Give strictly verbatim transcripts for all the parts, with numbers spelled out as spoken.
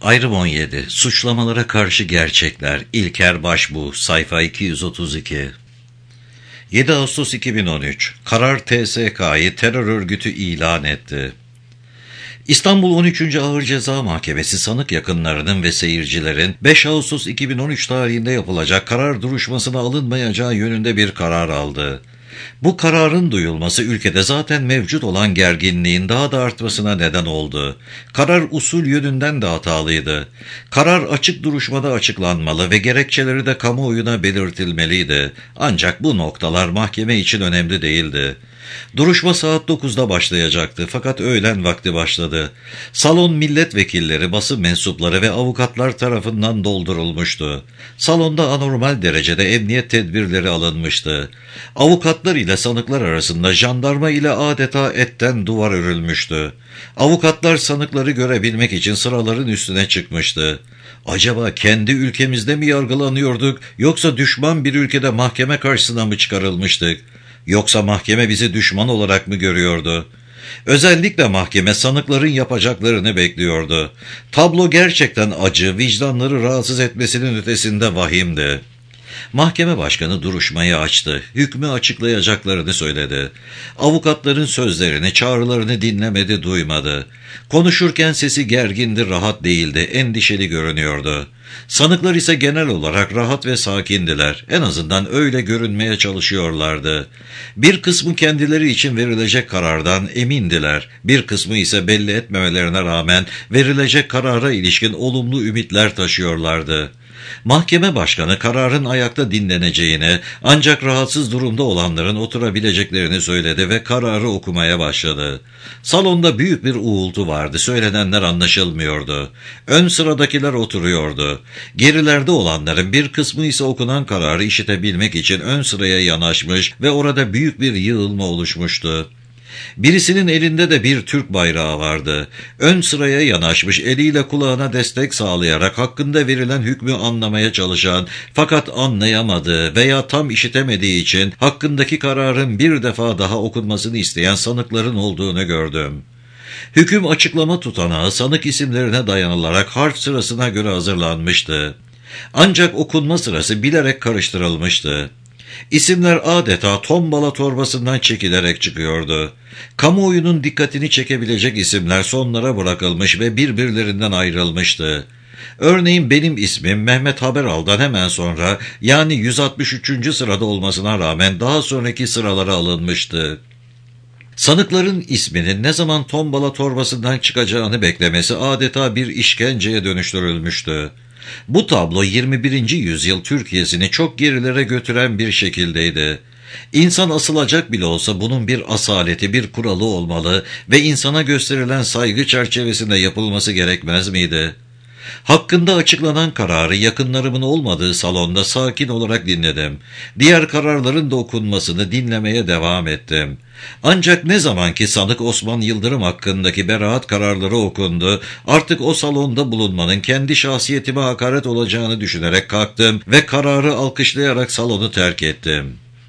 Ayrım on yedi. Suçlamalara karşı gerçekler. İlker Başbuğ, sayfa iki yüz otuz iki. yedi Ağustos iki bin on üç. Karar T S K'yı terör örgütü ilan etti. İstanbul on üçüncü Ağır Ceza Mahkemesi sanık yakınlarının ve seyircilerin beş Ağustos iki bin on üç tarihinde yapılacak karar duruşmasına alınmayacağı yönünde bir karar aldı. Bu kararın duyulması ülkede zaten mevcut olan gerginliğin daha da artmasına neden oldu. Karar usul yönünden de hatalıydı. Karar açık duruşmada açıklanmalı ve gerekçeleri de kamuoyuna belirtilmeliydi. Ancak bu noktalar mahkeme için önemli değildi. Duruşma saat dokuzda başlayacaktı fakat öğlen vakti başladı. Salon milletvekilleri, basın mensupları ve avukatlar tarafından doldurulmuştu. Salonda anormal derecede emniyet tedbirleri alınmıştı. Avukatlar ile sanıklar arasında jandarma ile adeta etten duvar örülmüştü. Avukatlar sanıkları görebilmek için sıraların üstüne çıkmıştı. Acaba kendi ülkemizde mi yargılanıyorduk yoksa düşman bir ülkede mahkeme karşısına mı çıkarılmıştık? Yoksa mahkeme bizi düşman olarak mı görüyordu? Özellikle mahkeme sanıkların yapacaklarını bekliyordu. Tablo gerçekten acı, vicdanları rahatsız etmesinin ötesinde vahimdi. Mahkeme başkanı duruşmayı açtı. Hükmü açıklayacaklarını söyledi. Avukatların sözlerini, çağrılarını dinlemedi, duymadı. Konuşurken sesi gergindi, rahat değildi, endişeli görünüyordu. Sanıklar ise genel olarak rahat ve sakindiler. En azından öyle görünmeye çalışıyorlardı. Bir kısmı kendileri için verilecek karardan emindiler. Bir kısmı ise belli etmemelerine rağmen verilecek karara ilişkin olumlu ümitler taşıyorlardı. Mahkeme başkanı kararın ayakta dinleneceğini, ancak rahatsız durumda olanların oturabileceklerini söyledi ve kararı okumaya başladı. Salonda büyük bir uğultu vardı, söylenenler anlaşılmıyordu. Ön sıradakiler oturuyordu. Gerilerde olanların bir kısmı ise okunan kararı işitebilmek için ön sıraya yanaşmış ve orada büyük bir yığılma oluşmuştu. Birisinin elinde de bir Türk bayrağı vardı. Ön sıraya yanaşmış, eliyle kulağına destek sağlayarak hakkında verilen hükmü anlamaya çalışan fakat anlayamadığı veya tam işitemediği için hakkındaki kararın bir defa daha okunmasını isteyen sanıkların olduğunu gördüm. Hüküm açıklama tutanağı sanık isimlerine dayanılarak harf sırasına göre hazırlanmıştı. Ancak okunma sırası bilerek karıştırılmıştı. İsimler adeta tombala torbasından çekilerek çıkıyordu. Kamuoyunun dikkatini çekebilecek isimler sonlara bırakılmış ve birbirlerinden ayrılmıştı. Örneğin benim ismim Mehmet Haberal'dan hemen sonra, yani yüz altmış üçüncü sırada olmasına rağmen daha sonraki sıralara alınmıştı. Sanıkların isminin ne zaman tombala torbasından çıkacağını beklemesi adeta bir işkenceye dönüştürülmüştü. Bu tablo yirmi birinci yüzyıl Türkiye'sini çok gerilere götüren bir şekildeydi. İnsan asılacak bile olsa bunun bir asaleti, bir kuralı olmalı ve insana gösterilen saygı çerçevesinde yapılması gerekmez miydi? Hakkında açıklanan kararı yakınlarımın olmadığı salonda sakin olarak dinledim. Diğer kararların da okunmasını dinlemeye devam ettim. Ancak ne zamanki sanık Osman Yıldırım hakkındaki beraat kararları okundu, artık o salonda bulunmanın kendi şahsiyetime hakaret olacağını düşünerek kalktım ve kararı alkışlayarak salonu terk ettim.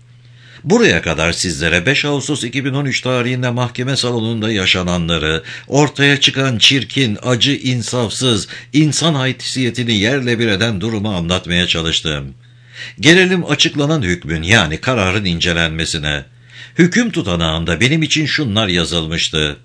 Buraya kadar sizlere beş Ağustos iki bin on üç tarihinde mahkeme salonunda yaşananları, ortaya çıkan çirkin, acı, insafsız, insan haysiyetini yerle bir eden durumu anlatmaya çalıştım. Gelelim açıklanan hükmün, yani kararın incelenmesine. Hüküm tutanağında benim için şunlar yazılmıştı.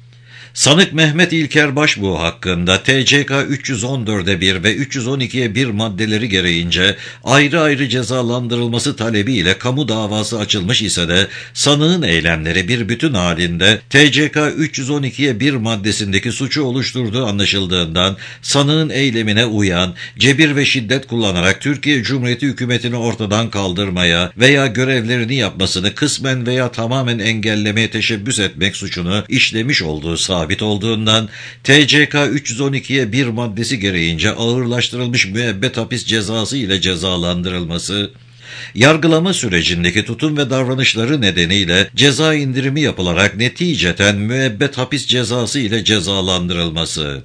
Sanık Mehmet İlker Başbuğ hakkında T C K üç yüz on dörde bir ve üç yüz on ikiye bir maddeleri gereğince ayrı ayrı cezalandırılması talebiyle kamu davası açılmış ise de sanığın eylemleri bir bütün halinde T C K üç yüz on ikiye bir maddesindeki suçu oluşturduğu anlaşıldığından sanığın eylemine uyan, cebir ve şiddet kullanarak Türkiye Cumhuriyeti hükümetini ortadan kaldırmaya veya görevlerini yapmasını kısmen veya tamamen engellemeye teşebbüs etmek suçunu işlemiş olduğu sabit olduğundan T C K üç yüz on ikiye bir maddesi gereğince ağırlaştırılmış müebbet hapis cezası ile cezalandırılması, yargılama sürecindeki tutum ve davranışları nedeniyle ceza indirimi yapılarak neticeten müebbet hapis cezası ile cezalandırılması.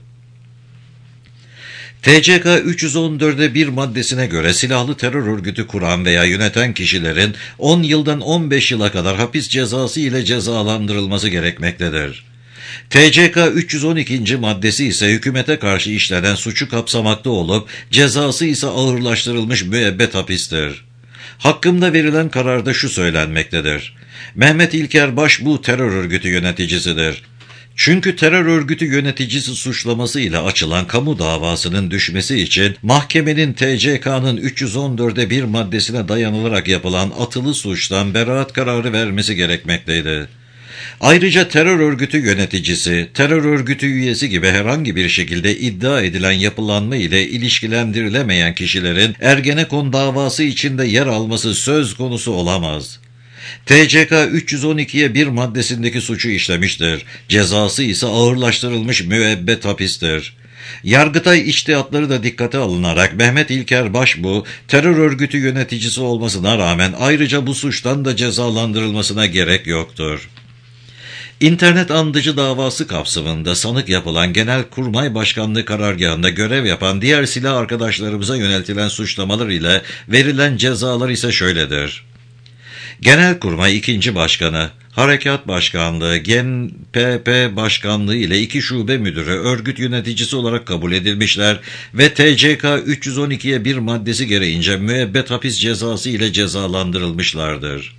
T C K üç yüz on dörde bir maddesine göre silahlı terör örgütü kuran veya yöneten kişilerin on yıldan on beş yıla kadar hapis cezası ile cezalandırılması gerekmektedir. T C K üç yüz on ikinci maddesi ise hükümete karşı işlenen suçu kapsamakta olup cezası ise ağırlaştırılmış müebbet hapistir. Hakkımda verilen kararda şu söylenmektedir: Mehmet İlker Başbuğ terör örgütü yöneticisidir. Çünkü terör örgütü yöneticisi suçlamasıyla açılan kamu davasının düşmesi için mahkemenin T C K'nın üç yüz on dörde bir maddesine dayanılarak yapılan atılı suçtan beraat kararı vermesi gerekmekteydi. Ayrıca terör örgütü yöneticisi, terör örgütü üyesi gibi herhangi bir şekilde iddia edilen yapılanma ile ilişkilendirilemeyen kişilerin Ergenekon davası içinde yer alması söz konusu olamaz. T C K üç yüz on ikiye bir maddesindeki suçu işlemiştir. Cezası ise ağırlaştırılmış müebbet hapistir. Yargıtay içtihatları da dikkate alınarak Mehmet İlker Başbuğ terör örgütü yöneticisi olmasına rağmen ayrıca bu suçtan da cezalandırılmasına gerek yoktur. İnternet andıcı davası kapsamında sanık yapılan Genelkurmay Başkanlığı karargahında görev yapan diğer silah arkadaşlarımıza yöneltilen suçlamalar ile verilen cezalar ise şöyledir. Genelkurmay ikinci Başkanı, Harekat Başkanlığı, Gen P P Başkanlığı ile iki şube müdürü örgüt yöneticisi olarak kabul edilmişler ve T C K üç yüz on ikiye bir maddesi gereğince müebbet hapis cezası ile cezalandırılmışlardır.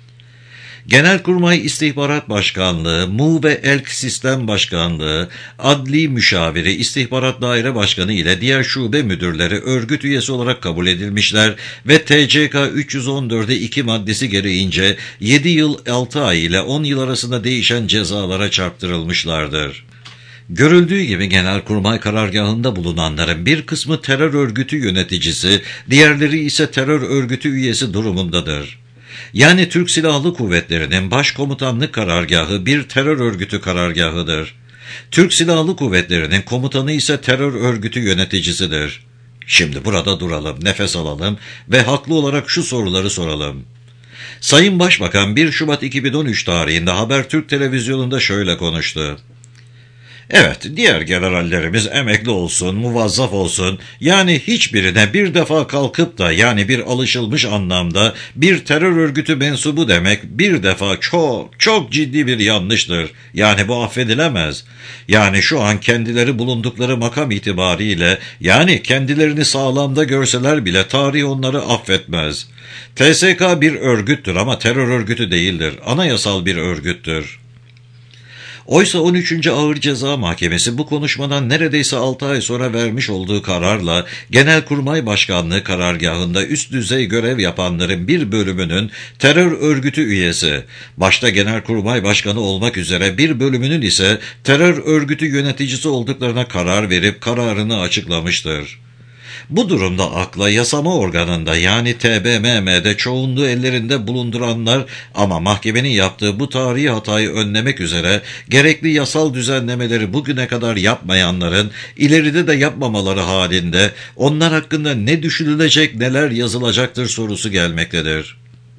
Genelkurmay İstihbarat Başkanlığı, M U ve Elk Sistem Başkanlığı, Adli Müşaviri İstihbarat Daire Başkanı ile diğer şube müdürleri örgüt üyesi olarak kabul edilmişler ve T C K üç yüz on dörde iki maddesi gereğince yedi yıl altı ay ile on yıl arasında değişen cezalara çarptırılmışlardır. Görüldüğü gibi Genelkurmay karargahında bulunanların bir kısmı terör örgütü yöneticisi, diğerleri ise terör örgütü üyesi durumundadır. Yani Türk Silahlı Kuvvetleri'nin Başkomutanlık karargahı bir terör örgütü karargahıdır. Türk Silahlı Kuvvetleri'nin komutanı ise terör örgütü yöneticisidir. Şimdi burada duralım, nefes alalım ve haklı olarak şu soruları soralım. Sayın Başbakan bir Şubat iki bin on üç tarihinde Habertürk televizyonunda şöyle konuştu. Evet, diğer generallerimiz emekli olsun, muvazzaf olsun, yani hiçbirine bir defa kalkıp da yani bir alışılmış anlamda bir terör örgütü mensubu demek bir defa çok çok ciddi bir yanlıştır. Yani bu affedilemez. Yani şu an kendileri bulundukları makam itibariyle yani kendilerini sağlamda görseler bile tarih onları affetmez. T S K bir örgüttür ama terör örgütü değildir. Anayasal bir örgüttür. Oysa on üçüncü Ağır Ceza Mahkemesi bu konuşmadan neredeyse altı ay sonra vermiş olduğu kararla Genelkurmay Başkanlığı karargahında üst düzey görev yapanların bir bölümünün terör örgütü üyesi, başta Genelkurmay Başkanı olmak üzere bir bölümünün ise terör örgütü yöneticisi olduklarına karar verip kararını açıklamıştır. Bu durumda akla yasama organında yani T B M M'de çoğunluğu ellerinde bulunduranlar ama mahkemenin yaptığı bu tarihi hatayı önlemek üzere gerekli yasal düzenlemeleri bugüne kadar yapmayanların ileride de yapmamaları halinde onlar hakkında ne düşünülecek, neler yazılacaktır sorusu gelmektedir.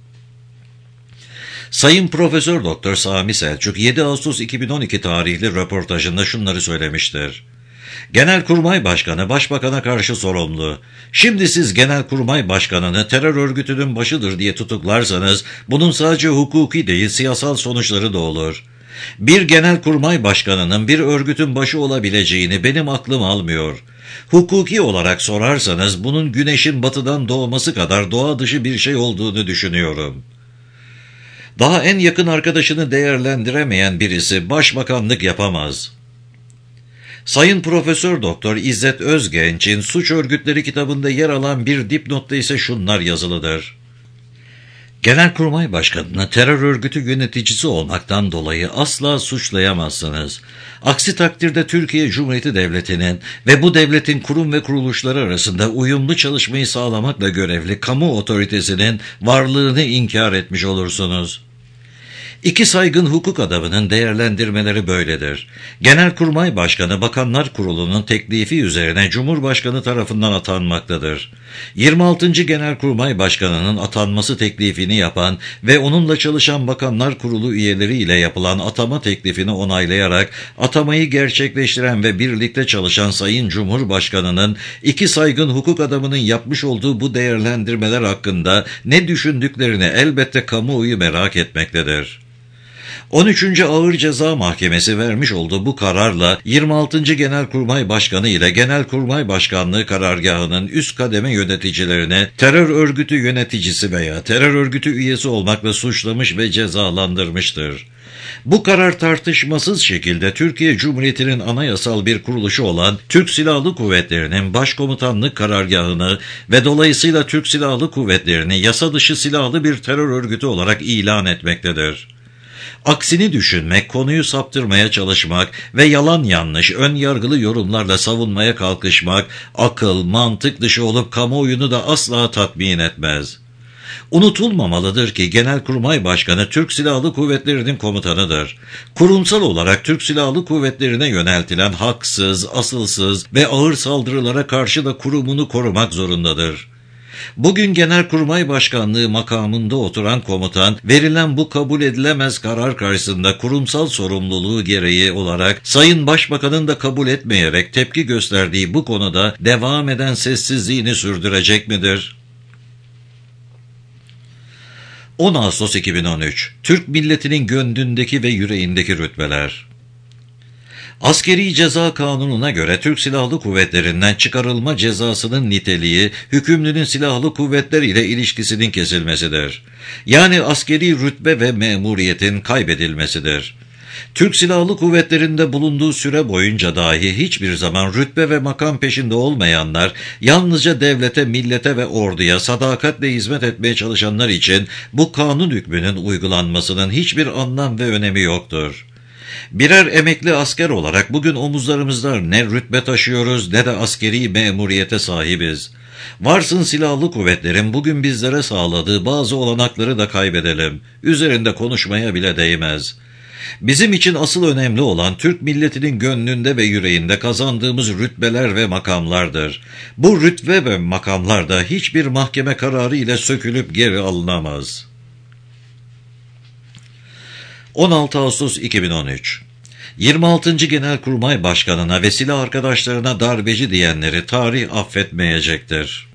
Sayın Profesör Doktor Sami Selçuk yedi Ağustos iki bin on iki tarihli röportajında şunları söylemiştir. Genelkurmay Başkanı Başbakan'a karşı sorumlu. Şimdi siz Genelkurmay Başkanı'nı terör örgütünün başıdır diye tutuklarsanız bunun sadece hukuki değil siyasal sonuçları da olur. Bir Genelkurmay Başkanı'nın bir örgütün başı olabileceğini benim aklım almıyor. Hukuki olarak sorarsanız bunun güneşin batıdan doğması kadar doğa dışı bir şey olduğunu düşünüyorum. Daha en yakın arkadaşını değerlendiremeyen birisi başbakanlık yapamaz. Sayın Profesör Doktor İzzet Özgenç'in Suç Örgütleri kitabında yer alan bir dipnotta ise şunlar yazılıdır. Genelkurmay Başkanı'nı terör örgütü yöneticisi olmaktan dolayı asla suçlayamazsınız. Aksi takdirde Türkiye Cumhuriyeti Devleti'nin ve bu devletin kurum ve kuruluşları arasında uyumlu çalışmayı sağlamakla görevli kamu otoritesinin varlığını inkar etmiş olursunuz. İki saygın hukuk adamının değerlendirmeleri böyledir. Genelkurmay Başkanı Bakanlar Kurulu'nun teklifi üzerine Cumhurbaşkanı tarafından atanmaktadır. yirmi altıncı Genelkurmay Başkanı'nın atanması teklifini yapan ve onunla çalışan Bakanlar Kurulu üyeleri ile yapılan atama teklifini onaylayarak atamayı gerçekleştiren ve birlikte çalışan Sayın Cumhurbaşkanı'nın iki saygın hukuk adamının yapmış olduğu bu değerlendirmeler hakkında ne düşündüklerini elbette kamuoyu merak etmektedir. on üçüncü Ağır Ceza Mahkemesi vermiş olduğu bu kararla yirmi altıncı Genelkurmay Başkanı ile Genelkurmay Başkanlığı karargahının üst kademe yöneticilerine terör örgütü yöneticisi veya terör örgütü üyesi olmakla suçlamış ve cezalandırmıştır. Bu karar tartışmasız şekilde Türkiye Cumhuriyeti'nin anayasal bir kuruluşu olan Türk Silahlı Kuvvetleri'nin Başkomutanlık karargahını ve dolayısıyla Türk Silahlı Kuvvetleri'ni yasa dışı silahlı bir terör örgütü olarak ilan etmektedir. Aksini düşünmek, konuyu saptırmaya çalışmak ve yalan yanlış, ön yargılı yorumlarla savunmaya kalkışmak, akıl, mantık dışı olup kamuoyunu da asla tatmin etmez. Unutulmamalıdır ki Genelkurmay Başkanı Türk Silahlı Kuvvetleri'nin komutanıdır. Kurumsal olarak Türk Silahlı Kuvvetleri'ne yöneltilen haksız, asılsız ve ağır saldırılara karşı da kurumunu korumak zorundadır. Bugün Genelkurmay Başkanlığı makamında oturan komutan, verilen bu kabul edilemez karar karşısında kurumsal sorumluluğu gereği olarak Sayın Başbakan'ın da kabul etmeyerek tepki gösterdiği bu konuda devam eden sessizliğini sürdürecek midir? on Ağustos iki bin on üç Türk milletinin gönlündeki ve yüreğindeki rütbeler. Askeri Ceza Kanunu'na göre Türk Silahlı Kuvvetleri'nden çıkarılma cezasının niteliği, hükümlünün silahlı kuvvetler ile ilişkisinin kesilmesidir. Yani askeri rütbe ve memuriyetin kaybedilmesidir. Türk Silahlı Kuvvetleri'nde bulunduğu süre boyunca dahi hiçbir zaman rütbe ve makam peşinde olmayanlar, yalnızca devlete, millete ve orduya sadakatle hizmet etmeye çalışanlar için bu kanun hükmünün uygulanmasının hiçbir anlam ve önemi yoktur. Birer emekli asker olarak bugün omuzlarımızda ne rütbe taşıyoruz ne de askeri memuriyete sahibiz. Varsın silahlı kuvvetlerin bugün bizlere sağladığı bazı olanakları da kaybedelim. Üzerinde konuşmaya bile değmez. Bizim için asıl önemli olan Türk milletinin gönlünde ve yüreğinde kazandığımız rütbeler ve makamlardır. Bu rütbe ve makamlar da hiçbir mahkeme kararı ile sökülüp geri alınamaz. on altı Ağustos iki bin on üç yirmi altıncı Genelkurmay Başkanı'na ve silah arkadaşlarına darbeci diyenleri tarih affetmeyecektir.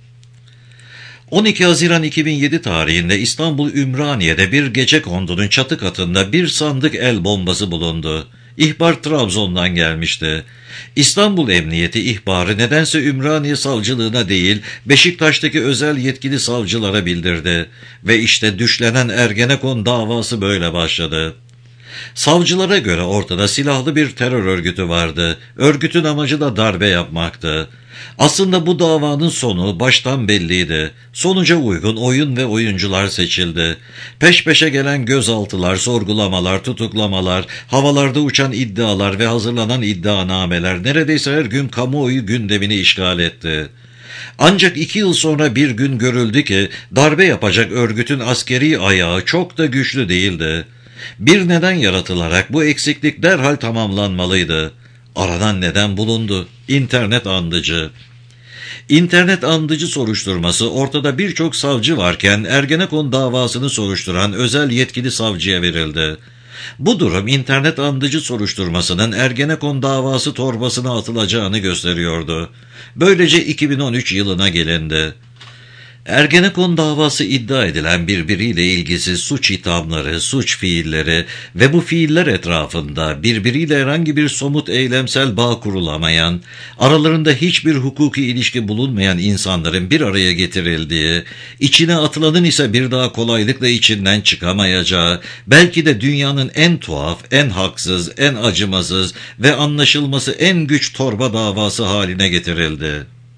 on iki Haziran iki bin yedi tarihinde İstanbul Ümraniye'de bir gecekondunun çatı katında bir sandık el bombası bulundu. İhbar Trabzon'dan gelmişti. İstanbul Emniyeti ihbarı nedense Ümraniye Savcılığına değil, Beşiktaş'taki özel yetkili savcılara bildirdi. Ve işte düşlenen Ergenekon davası böyle başladı. Savcılara göre ortada silahlı bir terör örgütü vardı. Örgütün amacı da darbe yapmaktı. Aslında bu davanın sonu baştan belliydi. Sonuca uygun oyun ve oyuncular seçildi. Peş peşe gelen gözaltılar, sorgulamalar, tutuklamalar, havalarda uçan iddialar ve hazırlanan iddianameler neredeyse her gün kamuoyu gündemini işgal etti. Ancak iki yıl sonra bir gün görüldü ki darbe yapacak örgütün askeri ayağı çok da güçlü değildi. Bir neden yaratılarak bu eksiklik derhal tamamlanmalıydı. Aranan neden bulundu. İnternet andıcı. İnternet andıcı soruşturması ortada birçok savcı varken Ergenekon davasını soruşturan özel yetkili savcıya verildi. Bu durum internet andıcı soruşturmasının Ergenekon davası torbasına atılacağını gösteriyordu. Böylece iki bin on üç yılına gelindi. Ergenekon davası iddia edilen birbiriyle ilgisiz suç ithamları, suç fiilleri ve bu fiiller etrafında birbiriyle herhangi bir somut eylemsel bağ kurulamayan, aralarında hiçbir hukuki ilişki bulunmayan insanların bir araya getirildiği, içine atılanın ise bir daha kolaylıkla içinden çıkamayacağı, belki de dünyanın en tuhaf, en haksız, en acımasız ve anlaşılması en güç torba davası haline getirildi.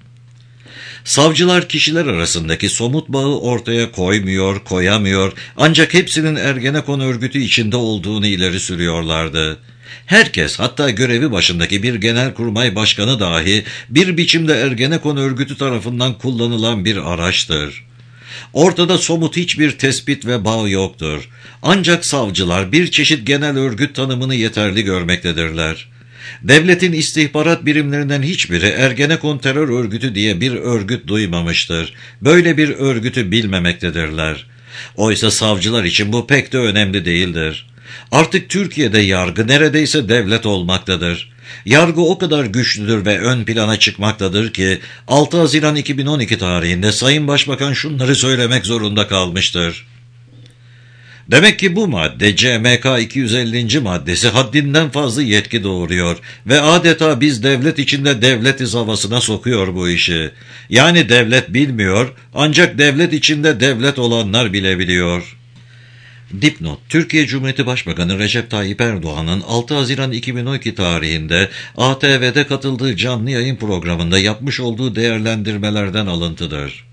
Savcılar kişiler arasındaki somut bağı ortaya koymuyor, koyamıyor, ancak hepsinin Ergenekon örgütü içinde olduğunu ileri sürüyorlardı. Herkes, hatta görevi başındaki bir genelkurmay başkanı dahi bir biçimde Ergenekon örgütü tarafından kullanılan bir araçtır. Ortada somut hiçbir tespit ve bağ yoktur. Ancak savcılar bir çeşit genel örgüt tanımını yeterli görmektedirler. Devletin istihbarat birimlerinden hiçbiri Ergenekon terör örgütü diye bir örgüt duymamıştır. Böyle bir örgütü bilmemektedirler. Oysa savcılar için bu pek de önemli değildir. Artık Türkiye'de yargı neredeyse devlet olmaktadır. Yargı o kadar güçlüdür ve ön plana çıkmaktadır ki altı Haziran iki bin on iki tarihinde Sayın Başbakan şunları söylemek zorunda kalmıştır. Demek ki bu madde C M K iki yüz ellinci maddesi haddinden fazla yetki doğuruyor ve adeta biz devlet içinde devletiz havasına sokuyor bu işi. Yani devlet bilmiyor, ancak devlet içinde devlet olanlar bilebiliyor. Dipnot: Türkiye Cumhuriyeti Başbakanı Recep Tayyip Erdoğan'ın altı Haziran iki bin on iki tarihinde A T V'de katıldığı canlı yayın programında yapmış olduğu değerlendirmelerden alıntıdır.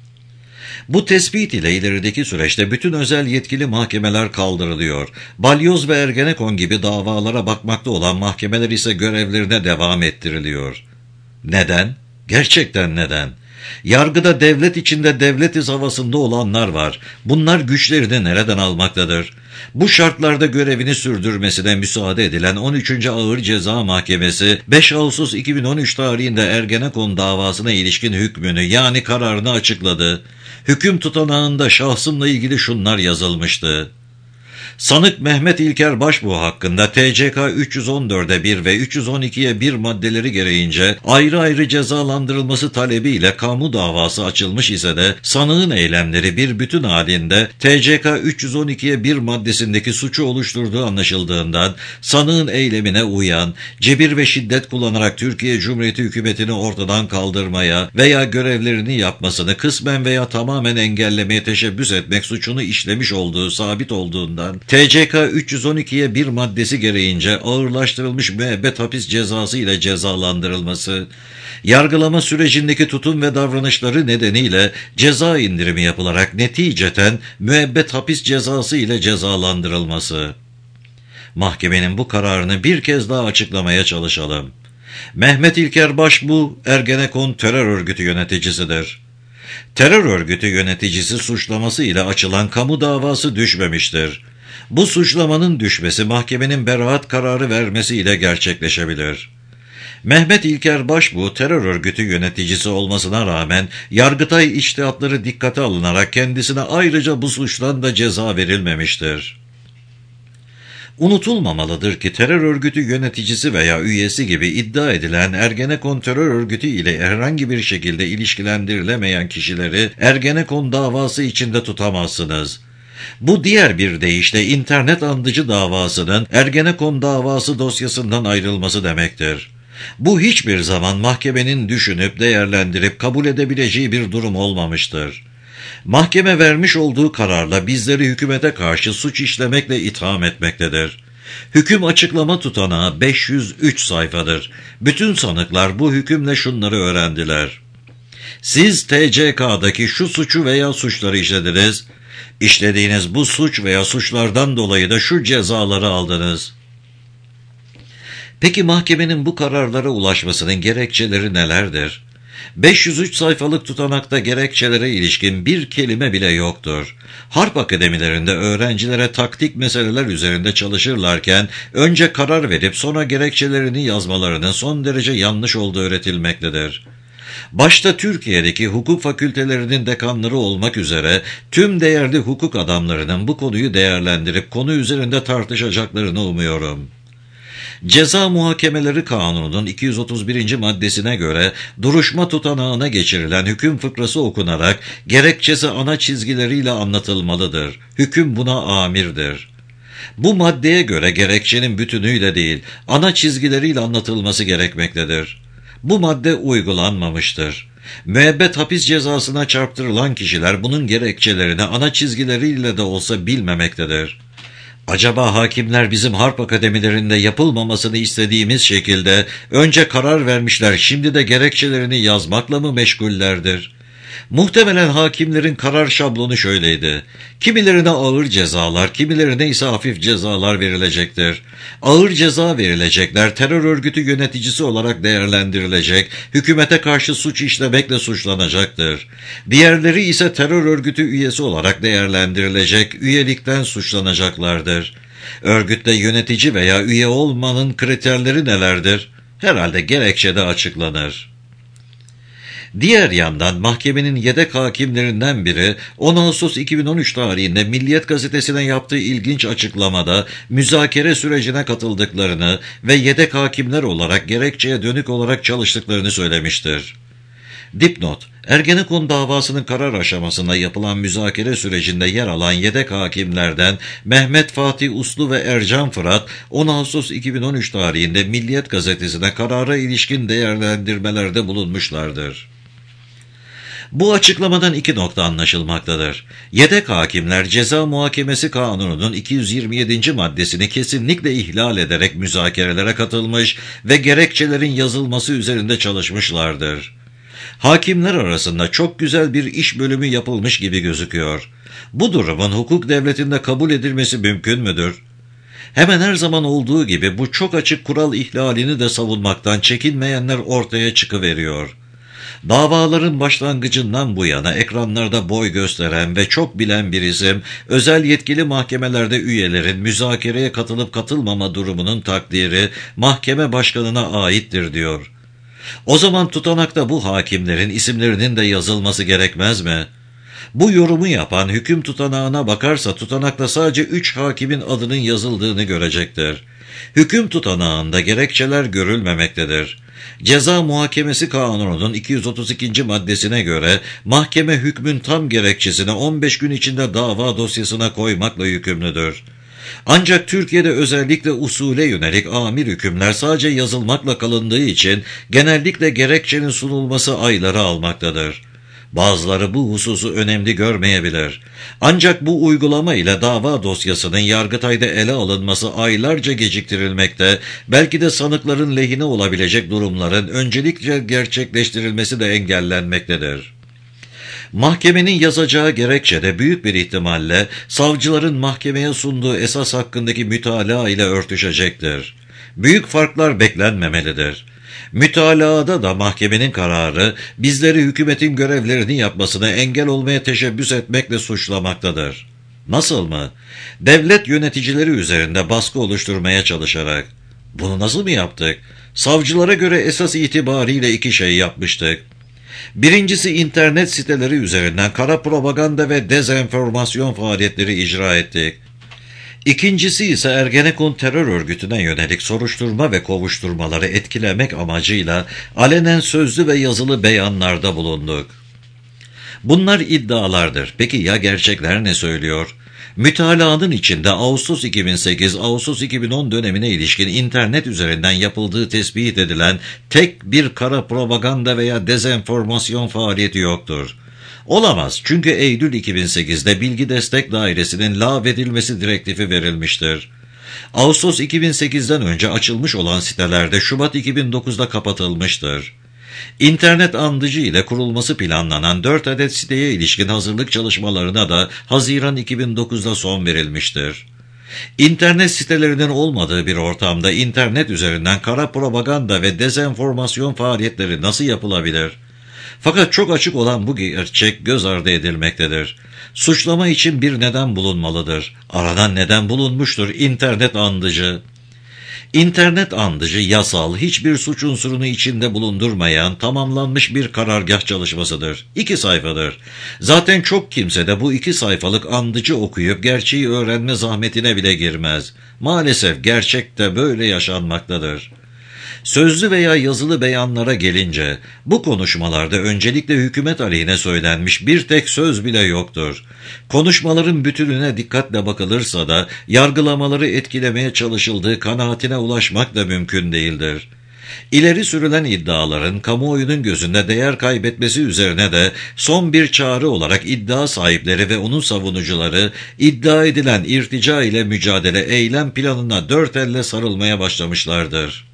Bu tespit ile ilerideki süreçte bütün özel yetkili mahkemeler kaldırılıyor. Balyoz ve Ergenekon gibi davalara bakmakta olan mahkemeler ise görevlerine devam ettiriliyor. Neden? Gerçekten neden? Yargıda devlet içinde devletiz havasında olanlar var. Bunlar güçlerini nereden almaktadır? Bu şartlarda görevini sürdürmesine müsaade edilen on üçüncü Ağır Ceza Mahkemesi beş Ağustos iki bin on üç tarihinde Ergenekon davasına ilişkin hükmünü yani kararını açıkladı. Hüküm tutanağında şahsımla ilgili şunlar yazılmıştı: Sanık Mehmet İlker Başbuğ hakkında T C K üç yüz on dörde bir ve üç yüz on ikiye bir maddeleri gereğince ayrı ayrı cezalandırılması talebiyle kamu davası açılmış ise de sanığın eylemleri bir bütün halinde T C K üç yüz on ikiye bir maddesindeki suçu oluşturduğu anlaşıldığından sanığın eylemine uyan, cebir ve şiddet kullanarak Türkiye Cumhuriyeti hükümetini ortadan kaldırmaya veya görevlerini yapmasını kısmen veya tamamen engellemeye teşebbüs etmek suçunu işlemiş olduğu sabit olduğundan T C K üç yüz on ikiye bir maddesi gereğince ağırlaştırılmış müebbet hapis cezası ile cezalandırılması, yargılama sürecindeki tutum ve davranışları nedeniyle ceza indirimi yapılarak neticeten müebbet hapis cezası ile cezalandırılması. Mahkemenin bu kararını bir kez daha açıklamaya çalışalım. Mehmet İlker Başbuğ, Ergenekon terör örgütü yöneticisidir. Terör örgütü yöneticisi suçlaması ile açılan kamu davası düşmemiştir. Bu suçlamanın düşmesi mahkemenin beraat kararı vermesiyle gerçekleşebilir. Mehmet İlker Başbuğ terör örgütü yöneticisi olmasına rağmen Yargıtay içtihatları dikkate alınarak kendisine ayrıca bu suçtan da ceza verilmemiştir. Unutulmamalıdır ki terör örgütü yöneticisi veya üyesi gibi iddia edilen Ergenekon terör örgütü ile herhangi bir şekilde ilişkilendirilemeyen kişileri Ergenekon davası içinde tutamazsınız. Bu diğer bir deyişle internet andıcı davasının Ergenekon davası dosyasından ayrılması demektir. Bu hiçbir zaman mahkemenin düşünüp değerlendirip kabul edebileceği bir durum olmamıştır. Mahkeme vermiş olduğu kararla bizleri hükümete karşı suç işlemekle itham etmektedir. Hüküm açıklama tutanağı beş yüz üç sayfadır. Bütün sanıklar bu hükümle şunları öğrendiler: Siz T C K'daki şu suçu veya suçları işlediniz. İşlediğiniz bu suç veya suçlardan dolayı da şu cezaları aldınız. Peki mahkemenin bu kararlara ulaşmasının gerekçeleri nelerdir? beş yüz üç sayfalık tutanakta gerekçelere ilişkin bir kelime bile yoktur. Harp akademilerinde öğrencilere taktik meseleler üzerinde çalışırlarken önce karar verip sonra gerekçelerini yazmalarının son derece yanlış olduğu öğretilmektedir. Başta Türkiye'deki hukuk fakültelerinin dekanları olmak üzere tüm değerli hukuk adamlarının bu konuyu değerlendirip konu üzerinde tartışacaklarını umuyorum. Ceza Muhakemeleri Kanunu'nun iki yüz otuz birinci maddesine göre duruşma tutanağına geçirilen hüküm fıkrası okunarak gerekçesi ana çizgileriyle anlatılmalıdır. Hüküm buna amirdir. Bu maddeye göre gerekçenin bütünüyle değil, ana çizgileriyle anlatılması gerekmektedir. Bu madde uygulanmamıştır. Müebbet hapis cezasına çarptırılan kişiler bunun gerekçelerini ana çizgileriyle de olsa bilmemektedir. Acaba hakimler bizim harp akademilerinde yapılmamasını istediğimiz şekilde önce karar vermişler, şimdi de gerekçelerini yazmakla mı meşgullerdir? Muhtemelen hakimlerin karar şablonu şöyleydi: kimilerine ağır cezalar, kimilerine ise hafif cezalar verilecektir. Ağır ceza verilecekler terör örgütü yöneticisi olarak değerlendirilecek, hükümete karşı suç işlemekle suçlanacaktır. Diğerleri ise terör örgütü üyesi olarak değerlendirilecek, üyelikten suçlanacaklardır. Örgütte yönetici veya üye olmanın kriterleri nelerdir? Herhalde gerekçede açıklanır. Diğer yandan mahkemenin yedek hakimlerinden biri on Ağustos iki bin on üç tarihinde Milliyet Gazetesi'ne yaptığı ilginç açıklamada müzakere sürecine katıldıklarını ve yedek hakimler olarak gerekçeye dönük olarak çalıştıklarını söylemiştir. Dipnot: Ergenekon davasının karar aşamasında yapılan müzakere sürecinde yer alan yedek hakimlerden Mehmet Fatih Uslu ve Ercan Fırat, on Ağustos iki bin on üç tarihinde Milliyet gazetesine karara ilişkin değerlendirmelerde bulunmuşlardır. Bu açıklamadan iki nokta anlaşılmaktadır. Yedek hakimler Ceza Muhakemesi Kanunu'nun iki yüz yirmi yedinci maddesini kesinlikle ihlal ederek müzakerelere katılmış ve gerekçelerin yazılması üzerinde çalışmışlardır. Hakimler arasında çok güzel bir iş bölümü yapılmış gibi gözüküyor. Bu durumun hukuk devletinde kabul edilmesi mümkün müdür? Hemen her zaman olduğu gibi bu çok açık kural ihlalini de savunmaktan çekinmeyenler ortaya çıkıveriyor. Davaların başlangıcından bu yana ekranlarda boy gösteren ve çok bilen bir isim, özel yetkili mahkemelerde üyelerin müzakereye katılıp katılmama durumunun takdiri mahkeme başkanına aittir diyor. O zaman tutanakta bu hakimlerin isimlerinin de yazılması gerekmez mi? Bu yorumu yapan hüküm tutanağına bakarsa tutanakta sadece üç hakimin adının yazıldığını görecektir. Hüküm tutanağında gerekçeler görülmemektedir. Ceza Muhakemesi Kanunu'nun iki yüz otuz ikinci maddesine göre mahkeme hükmün tam gerekçesini on beş gün içinde dava dosyasına koymakla yükümlüdür. Ancak Türkiye'de özellikle usule yönelik amir hükümler sadece yazılmakla kalındığı için genellikle gerekçenin sunulması ayları almaktadır. Bazıları bu hususu önemli görmeyebilir. Ancak bu uygulama ile dava dosyasının Yargıtay'da ele alınması aylarca geciktirilmekte, belki de sanıkların lehine olabilecek durumların öncelikle gerçekleştirilmesi de engellenmektedir. Mahkemenin yazacağı gerekçe de büyük bir ihtimalle savcıların mahkemeye sunduğu esas hakkındaki mütalaa ile örtüşecektir. Büyük farklar beklenmemelidir. Mütalaada da mahkemenin kararı bizleri hükümetin görevlerini yapmasına engel olmaya teşebbüs etmekle suçlamaktadır. Nasıl mı? Devlet yöneticileri üzerinde baskı oluşturmaya çalışarak. Bunu nasıl mı yaptık? Savcılara göre esas itibariyle iki şey yapmıştık. Birincisi, internet siteleri üzerinden kara propaganda ve dezenformasyon faaliyetleri icra ettik. İkincisi ise Ergenekon terör örgütüne yönelik soruşturma ve kovuşturmaları etkilemek amacıyla alenen sözlü ve yazılı beyanlarda bulunduk. Bunlar iddialardır. Peki ya gerçekler ne söylüyor? Mütalaanın içinde Ağustos iki bin sekiz Ağustos iki bin on dönemine ilişkin internet üzerinden yapıldığı tespit edilen tek bir kara propaganda veya dezenformasyon faaliyeti yoktur. Olamaz, çünkü Eylül iki bin sekizde Bilgi Destek Dairesi'nin lağvedilmesi direktifi verilmiştir. Ağustos iki bin sekizden önce açılmış olan sitelerde Şubat iki bin dokuzda kapatılmıştır. İnternet andıcı ile kurulması planlanan dört adet siteye ilişkin hazırlık çalışmalarına da Haziran iki bin dokuzda son verilmiştir. İnternet sitelerinin olmadığı bir ortamda internet üzerinden kara propaganda ve dezenformasyon faaliyetleri nasıl yapılabilir? Fakat çok açık olan bu gerçek göz ardı edilmektedir. Suçlama için bir neden bulunmalıdır. Aranan neden bulunmuştur: internet andıcı. İnternet andıcı yasal, hiçbir suç unsurunu içinde bulundurmayan tamamlanmış bir karargah çalışmasıdır. İki sayfadır. Zaten çok kimse de bu iki sayfalık andıcı okuyup gerçeği öğrenme zahmetine bile girmez. Maalesef gerçek de böyle yaşanmaktadır. Sözlü veya yazılı beyanlara gelince, bu konuşmalarda öncelikle hükümet aleyhine söylenmiş bir tek söz bile yoktur. Konuşmaların bütününe dikkatle bakılırsa da yargılamaları etkilemeye çalışıldığı kanaatine ulaşmak da mümkün değildir. İleri sürülen iddiaların kamuoyunun gözünde değer kaybetmesi üzerine de son bir çağrı olarak iddia sahipleri ve onun savunucuları iddia edilen irtica ile mücadele eylem planına dört elle sarılmaya başlamışlardır.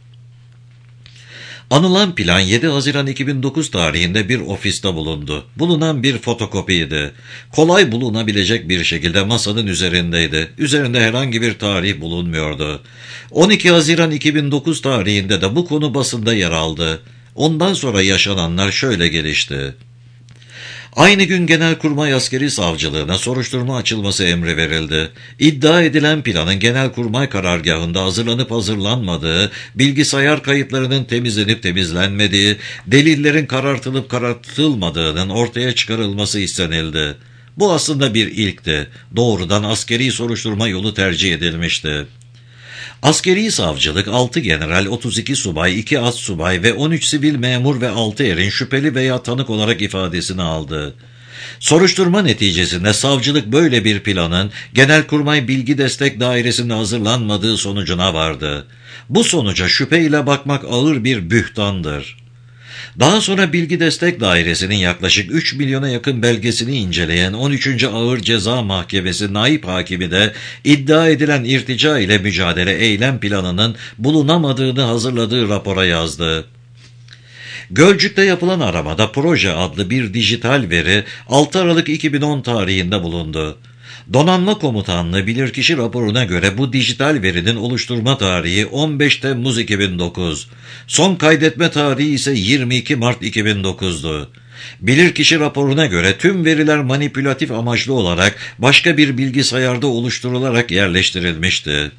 Anılan plan yedi Haziran iki bin dokuz tarihinde bir ofiste bulundu. Bulunan bir fotokopiydi. Kolay bulunabilecek bir şekilde masanın üzerindeydi. Üzerinde herhangi bir tarih bulunmuyordu. on iki Haziran iki bin dokuz tarihinde de bu konu basında yer aldı. Ondan sonra yaşananlar şöyle gelişti. Aynı gün Genelkurmay Askeri Savcılığına soruşturma açılması emri verildi. İddia edilen planın Genelkurmay karargahında hazırlanıp hazırlanmadığı, bilgisayar kayıtlarının temizlenip temizlenmediği, delillerin karartılıp karartılmadığının ortaya çıkarılması istenildi. Bu aslında bir ilkti. Doğrudan askeri soruşturma yolu tercih edilmişti. Askeri savcılık altı general, otuz iki subay, iki astsubay ve on üç sivil memur ve altı erin şüpheli veya tanık olarak ifadesini aldı. Soruşturma neticesinde savcılık böyle bir planın Genelkurmay Bilgi Destek Dairesi'nde hazırlanmadığı sonucuna vardı. Bu sonuca şüpheyle bakmak ağır bir bühtandır. Daha sonra Bilgi Destek Dairesi'nin yaklaşık üç milyona yakın belgesini inceleyen on üçüncü Ağır Ceza Mahkemesi naip hakimi de iddia edilen irtica ile mücadele eylem planının bulunamadığını hazırladığı rapora yazdı. Gölcük'te yapılan aramada Proje adlı bir dijital veri altı Aralık iki bin on tarihinde bulundu. Donanma Komutanlığı bilirkişi raporuna göre bu dijital verinin oluşturma tarihi on beş Temmuz iki bin dokuz, son kaydetme tarihi ise yirmi iki Mart iki bin dokuz'du. Bilirkişi raporuna göre tüm veriler manipülatif amaçlı olarak başka bir bilgisayarda oluşturularak yerleştirilmişti.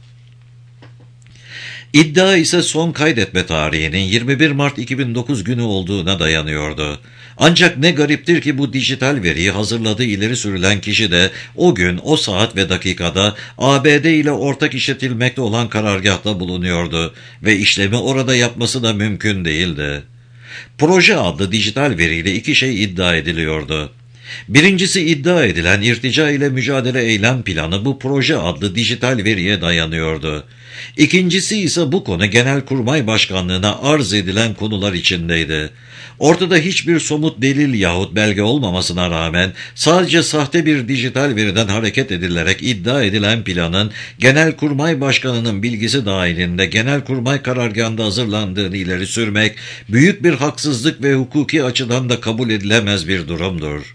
İddia ise son kaydetme tarihinin yirmi bir Mart iki bin dokuz günü olduğuna dayanıyordu. Ancak ne gariptir ki bu dijital veriyi hazırladığı ileri sürülen kişi de o gün, o saat ve dakikada A B D ile ortak işletilmekte olan karargahta bulunuyordu ve işlemi orada yapması da mümkün değildi. Proje adlı dijital veriyle iki şey iddia ediliyordu. Birincisi, iddia edilen irtica ile mücadele eylem planı bu proje adlı dijital veriye dayanıyordu. İkincisi ise bu konu Genelkurmay Başkanlığı'na arz edilen konular içindeydi. Ortada hiçbir somut delil yahut belge olmamasına rağmen sadece sahte bir dijital veriden hareket edilerek iddia edilen planın Genelkurmay Başkanı'nın bilgisi dahilinde Genelkurmay karargahında hazırlandığını ileri sürmek büyük bir haksızlık ve hukuki açıdan da kabul edilemez bir durumdur.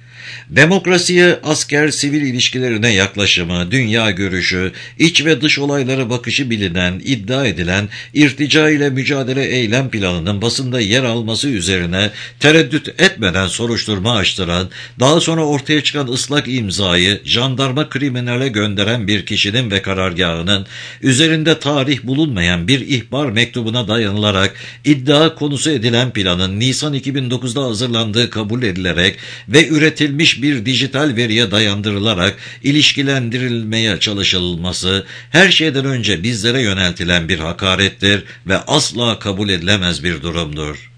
Demokrasiye, asker-sivil ilişkilerine yaklaşımı, dünya görüşü, iç ve dış olaylara bakışı bilinen, iddia edilen irtica ile mücadele eylem planının basında yer alması üzerine tereddüt etmeden soruşturma açtıran, daha sonra ortaya çıkan ıslak imzayı jandarma kriminale gönderen bir kişinin ve karargahının üzerinde tarih bulunmayan bir ihbar mektubuna dayanılarak iddia konusu edilen planın Nisan iki bin dokuz'da hazırlandığı kabul edilerek ve üretilmiş bir dijital veriye dayandırılarak ilişkilendirilmeye çalışılması her şeyden önce bizlere yöneltilen bir hakarettir ve asla kabul edilemez bir durumdur.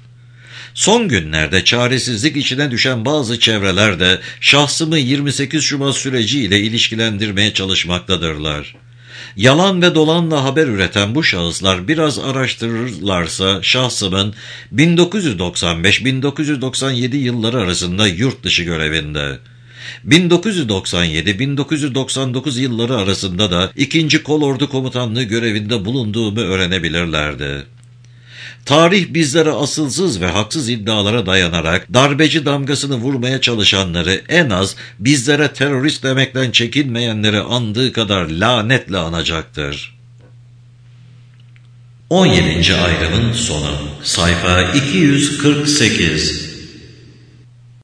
Son günlerde çaresizlik içine düşen bazı çevreler de şahsımı yirmi sekiz Şubat süreciyle ilişkilendirmeye çalışmaktadırlar. Yalan ve dolanla haber üreten bu şahıslar biraz araştırırlarsa şahsımın bin dokuz yüz doksan beş bin dokuz yüz doksan yedi yılları arasında yurt dışı görevinde, bin dokuz yüz doksan yedi bin dokuz yüz doksan dokuz yılları arasında da ikinci Kolordu Komutanlığı görevinde bulunduğumu öğrenebilirlerdi. Tarih bizlere asılsız ve haksız iddialara dayanarak darbeci damgasını vurmaya çalışanları, en az bizlere terörist demekten çekinmeyenleri andığı kadar lanetle anacaktır. on yedinci ayrımın sonu. Sayfa iki yüz kırk sekiz.